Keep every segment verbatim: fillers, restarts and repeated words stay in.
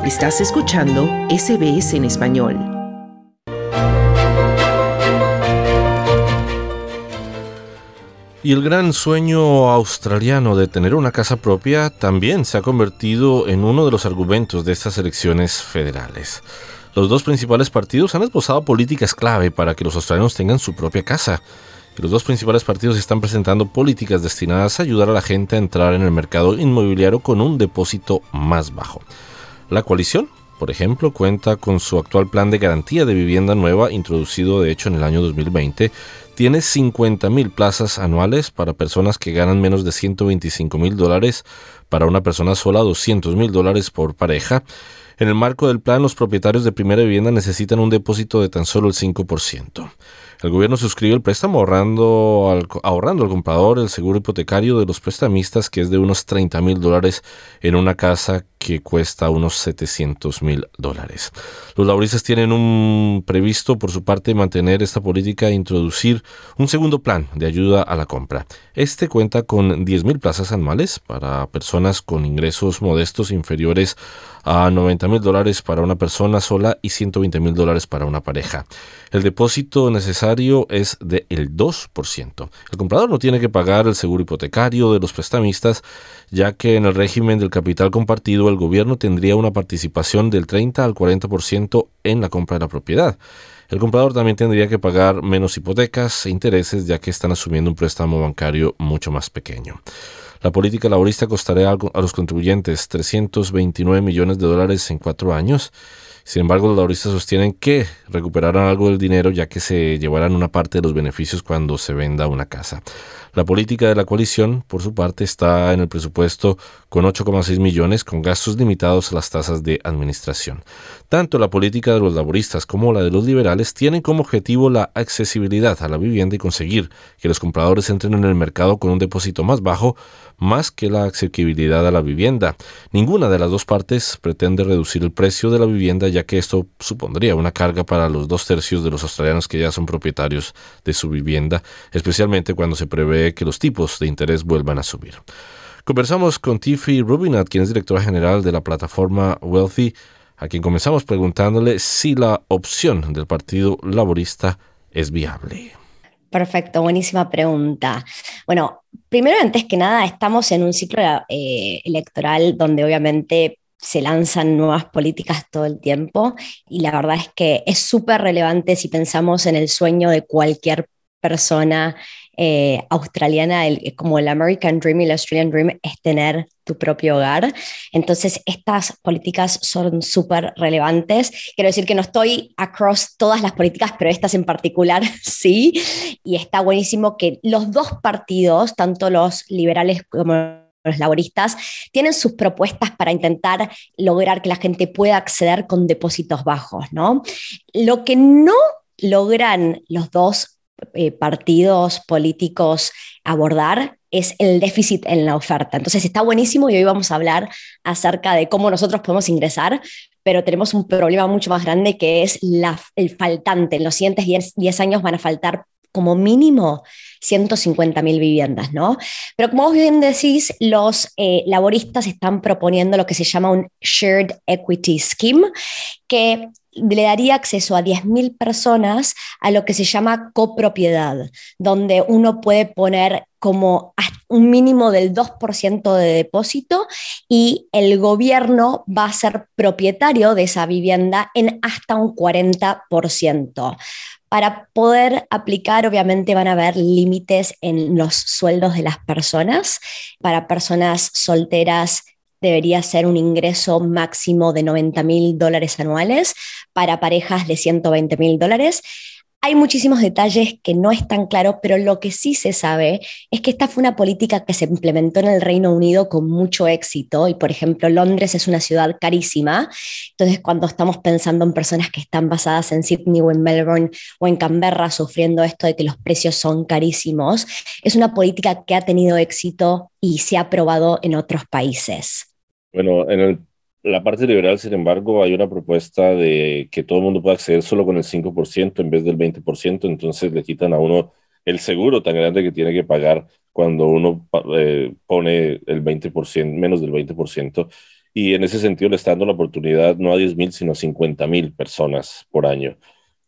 Estás escuchando S B S en español. Y el gran sueño australiano de tener una casa propia también se ha convertido en uno de los argumentos de estas elecciones federales. Los dos principales partidos han esbozado políticas clave para que los australianos tengan su propia casa. Y los dos principales partidos están presentando políticas destinadas a ayudar a la gente a entrar en el mercado inmobiliario con un depósito más bajo. La coalición, por ejemplo, cuenta con su actual plan de garantía de vivienda nueva, introducido de hecho en el año dos mil veinte. Tiene cincuenta mil plazas anuales para personas que ganan menos de ciento veinticinco mil dólares, para una persona sola doscientos mil dólares por pareja. En el marco del plan, los propietarios de primera vivienda necesitan un depósito de tan solo el cinco por ciento. El gobierno suscribe el préstamo ahorrando al, ahorrando al comprador el seguro hipotecario de los prestamistas, que es de unos treinta mil dólares en una casa que cuesta unos setecientos mil dólares. Los laboristas tienen un previsto por su parte mantener esta política e introducir un segundo plan de ayuda a la compra. Este cuenta con diez mil plazas anuales para personas con ingresos modestos inferiores a noventa mil dólares para una persona sola y ciento veinte mil dólares para una pareja. El depósito necesario es del dos por ciento. El comprador no tiene que pagar el seguro hipotecario de los prestamistas, ya que en el régimen del capital compartido el gobierno tendría una participación del treinta al cuarenta por ciento en la compra de la propiedad. El comprador también tendría que pagar menos hipotecas e intereses, ya que están asumiendo un préstamo bancario mucho más pequeño. La política laborista costará a los contribuyentes trescientos veintinueve millones de dólares en cuatro años. Sin embargo, los laboristas sostienen que recuperarán algo del dinero, ya que se llevarán una parte de los beneficios cuando se venda una casa. La política de la coalición, por su parte, está en el presupuesto con ocho coma seis millones, con gastos limitados a las tasas de administración. Tanto la política de los laboristas como la de los liberales tienen como objetivo la accesibilidad a la vivienda y conseguir que los compradores entren en el mercado con un depósito más bajo, más que la asequibilidad a la vivienda. Ninguna de las dos partes pretende reducir el precio de la vivienda, ya que esto supondría una carga para los dos tercios de los australianos que ya son propietarios de su vivienda, especialmente cuando se prevé que los tipos de interés vuelvan a subir. Conversamos con Tiffy Rubinat, quien es directora general de la plataforma Wealthy, a quien comenzamos preguntándole si la opción del Partido Laborista es viable. Perfecto, buenísima pregunta. Bueno, primero, antes que nada, estamos en un ciclo eh, electoral donde obviamente se lanzan nuevas políticas todo el tiempo, y la verdad es que es súper relevante si pensamos en el sueño de cualquier persona eh, australiana, el, como el American Dream y el Australian Dream es tener tu propio hogar. Entonces estas políticas son súper relevantes. Quiero decir que no estoy across todas las políticas, pero estas en particular sí, y está buenísimo que los dos partidos, tanto los liberales como los laboristas, tienen sus propuestas para intentar lograr que la gente pueda acceder con depósitos bajos, ¿no? Lo que no logran los dos eh, partidos políticos abordar es el déficit en la oferta. Entonces está buenísimo y hoy vamos a hablar acerca de cómo nosotros podemos ingresar, pero tenemos un problema mucho más grande, que es la, el faltante. En los siguientes diez años van a faltar como mínimo ciento cincuenta mil viviendas, ¿no? Pero como vos bien decís, los eh, laboristas están proponiendo lo que se llama un Shared Equity Scheme, que le daría acceso a diez mil personas a lo que se llama copropiedad, donde uno puede poner como un mínimo del dos por ciento de depósito y el gobierno va a ser propietario de esa vivienda en hasta un cuarenta por ciento. Para poder aplicar, obviamente, van a haber límites en los sueldos de las personas. Para personas solteras debería ser un ingreso máximo de noventa mil dólares anuales, para parejas de ciento veinte mil dólares. Hay muchísimos detalles que no están claros, pero lo que sí se sabe es que esta fue una política que se implementó en el Reino Unido con mucho éxito, y por ejemplo Londres es una ciudad carísima. Entonces, cuando estamos pensando en personas que están basadas en Sydney o en Melbourne o en Canberra sufriendo esto de que los precios son carísimos, es una política que ha tenido éxito y se ha aprobado en otros países. Bueno, en el la parte liberal, sin embargo, hay una propuesta de que todo el mundo pueda acceder solo con el cinco por ciento en vez del veinte por ciento, entonces le quitan a uno el seguro tan grande que tiene que pagar cuando uno eh, pone el veinte por ciento, menos del veinte por ciento. y en ese sentido le está dando la oportunidad no a diez mil, sino a cincuenta mil personas por año.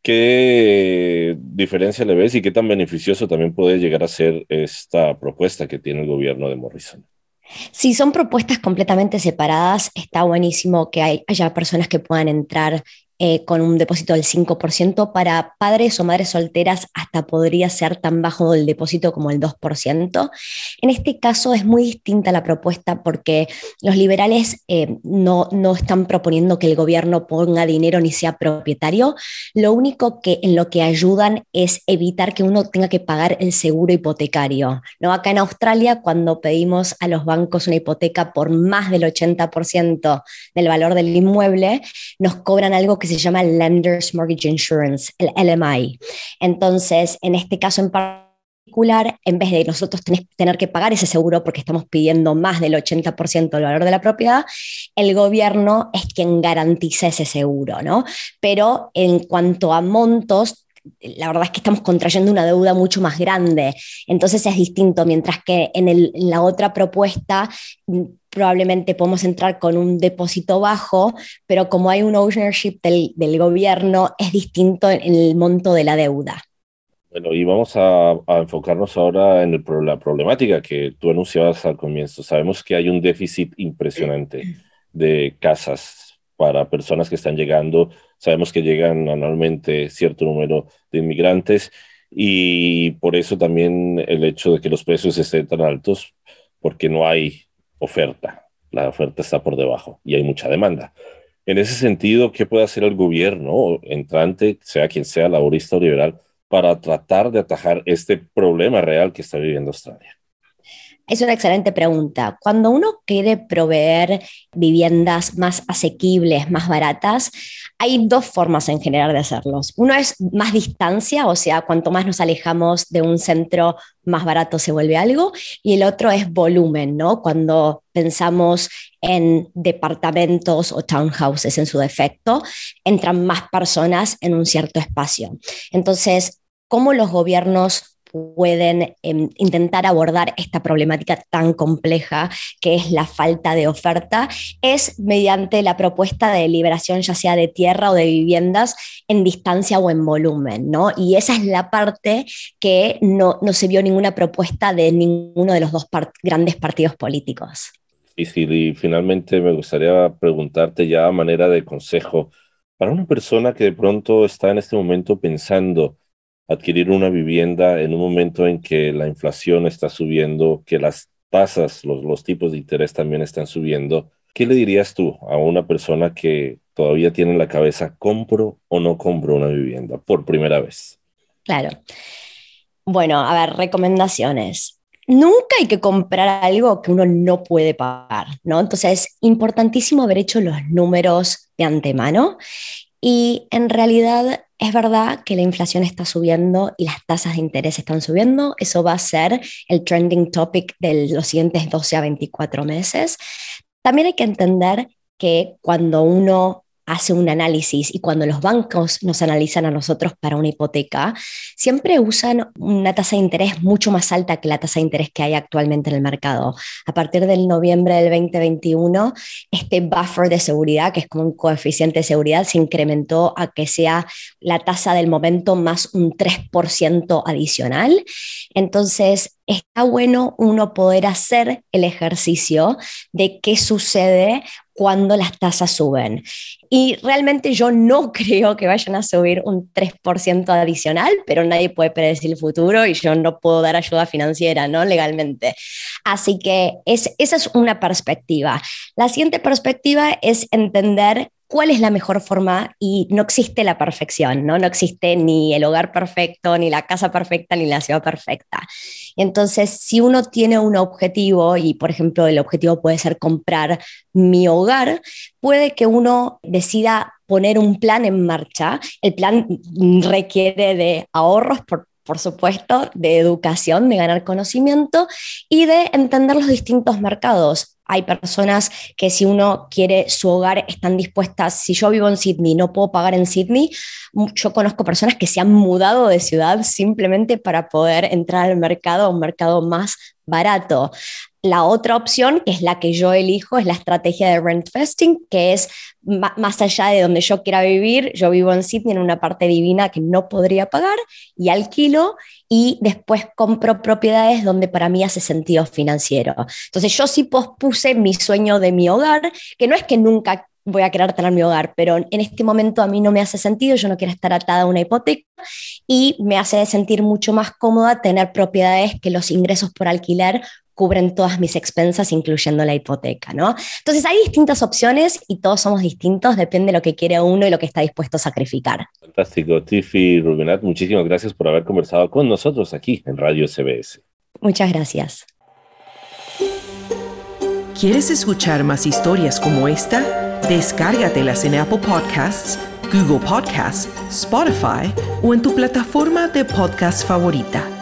¿Qué diferencia le ves y qué tan beneficioso también puede llegar a ser esta propuesta que tiene el gobierno de Morrison? Si son propuestas completamente separadas, está buenísimo que hay- haya personas que puedan entrar eh, con un depósito del cinco por ciento. Para padres o madres solteras hasta podría ser tan bajo el depósito como el dos por ciento. En este caso es muy distinta la propuesta porque los liberales eh, no, no están proponiendo que el gobierno ponga dinero ni sea propietario. Lo único que en lo que ayudan es evitar que uno tenga que pagar el seguro hipotecario, ¿no? Acá en Australia, cuando pedimos a los bancos una hipoteca por más del ochenta por ciento del valor del inmueble, nos cobran algo que se llama Lenders Mortgage Insurance, el L M I. Entonces, en este caso en particular, en vez de nosotros tener, tener que pagar ese seguro porque estamos pidiendo más del ochenta por ciento del valor de la propiedad, el gobierno es quien garantiza ese seguro, ¿no? Pero en cuanto a montos, la verdad es que estamos contrayendo una deuda mucho más grande, entonces es distinto, mientras que en, el, en la otra propuesta probablemente podemos entrar con un depósito bajo, pero como hay un ownership del, del gobierno, es distinto en el monto de la deuda. Bueno, y vamos a, a enfocarnos ahora en el, la problemática que tú anunciabas al comienzo. Sabemos que hay un déficit impresionante de casas para personas que están llegando. Sabemos que llegan anualmente cierto número de inmigrantes y por eso también el hecho de que los precios estén tan altos, porque no hay oferta. La oferta está por debajo y hay mucha demanda. En ese sentido, ¿qué puede hacer el gobierno entrante, sea quien sea, laborista o liberal, para tratar de atajar este problema real que está viviendo Australia? Es una excelente pregunta. Cuando uno quiere proveer viviendas más asequibles, más baratas, hay dos formas en general de hacerlos. Uno es más distancia, o sea, cuanto más nos alejamos de un centro, más barato se vuelve algo. Y el otro es volumen, ¿no? Cuando pensamos en departamentos o townhouses en su defecto, entran más personas en un cierto espacio. Entonces, ¿cómo los gobiernos pueden eh, intentar abordar esta problemática tan compleja que es la falta de oferta? Es mediante la propuesta de liberación ya sea de tierra o de viviendas en distancia o en volumen, ¿no? Y esa es la parte que no, no se vio ninguna propuesta de ninguno de los dos part- grandes partidos políticos. Y, si, y finalmente me gustaría preguntarte ya a manera de consejo, para una persona que de pronto está en este momento pensando adquirir una vivienda en un momento en que la inflación está subiendo, que las tasas, los, los tipos de interés también están subiendo, ¿qué le dirías tú a una persona que todavía tiene en la cabeza, compro o no compro una vivienda por primera vez? Claro. Bueno, a ver, recomendaciones. Nunca hay que comprar algo que uno no puede pagar, ¿no? Entonces, es importantísimo haber hecho los números de antemano. Y en realidad es verdad que la inflación está subiendo y las tasas de interés están subiendo. Eso va a ser el trending topic de los siguientes doce a veinticuatro meses. También hay que entender que cuando uno hace un análisis y cuando los bancos nos analizan a nosotros para una hipoteca, siempre usan una tasa de interés mucho más alta que la tasa de interés que hay actualmente en el mercado. A partir del noviembre del veinte veintiuno, este buffer de seguridad, que es como un coeficiente de seguridad, se incrementó a que sea la tasa del momento más un tres por ciento adicional. Entonces, está bueno uno poder hacer el ejercicio de qué sucede cuando las tasas suben. Y realmente yo no creo que vayan a subir un tres por ciento adicional, pero nadie puede predecir el futuro y yo no puedo dar ayuda financiera, ¿no? Legalmente. Así que es, esa es una perspectiva. La siguiente perspectiva es entender cuál es la mejor forma, y no existe la perfección, ¿no? No existe ni el hogar perfecto, ni la casa perfecta, ni la ciudad perfecta. Entonces, si uno tiene un objetivo, y por ejemplo el objetivo puede ser comprar mi hogar, puede que uno decida poner un plan en marcha. El plan requiere de ahorros, por por supuesto, de educación, de ganar conocimiento y de entender los distintos mercados. Hay personas que si uno quiere su hogar están dispuestas, si yo vivo en Sydney, no puedo pagar en Sydney, yo conozco personas que se han mudado de ciudad simplemente para poder entrar al mercado, un mercado más barato. La otra opción, que es la que yo elijo, es la estrategia de rent vesting, que es m- más allá de donde yo quiera vivir. Yo vivo en Sydney, en una parte divina que no podría pagar, y alquilo, y después compro propiedades donde para mí hace sentido financiero. Entonces yo sí pospuse mi sueño de mi hogar, que no es que nunca voy a querer tener mi hogar, pero en este momento a mí no me hace sentido, yo no quiero estar atada a una hipoteca, y me hace sentir mucho más cómoda tener propiedades que los ingresos por alquiler cubren todas mis expensas, incluyendo la hipoteca, ¿no? Entonces hay distintas opciones y todos somos distintos, depende de lo que quiere uno y lo que está dispuesto a sacrificar. Fantástico. Tiffy Rubinat, muchísimas gracias por haber conversado con nosotros aquí en Radio S B S. Muchas gracias. ¿Quieres escuchar más historias como esta? Descárgatelas en Apple Podcasts, Google Podcasts, Spotify o en tu plataforma de podcast favorita.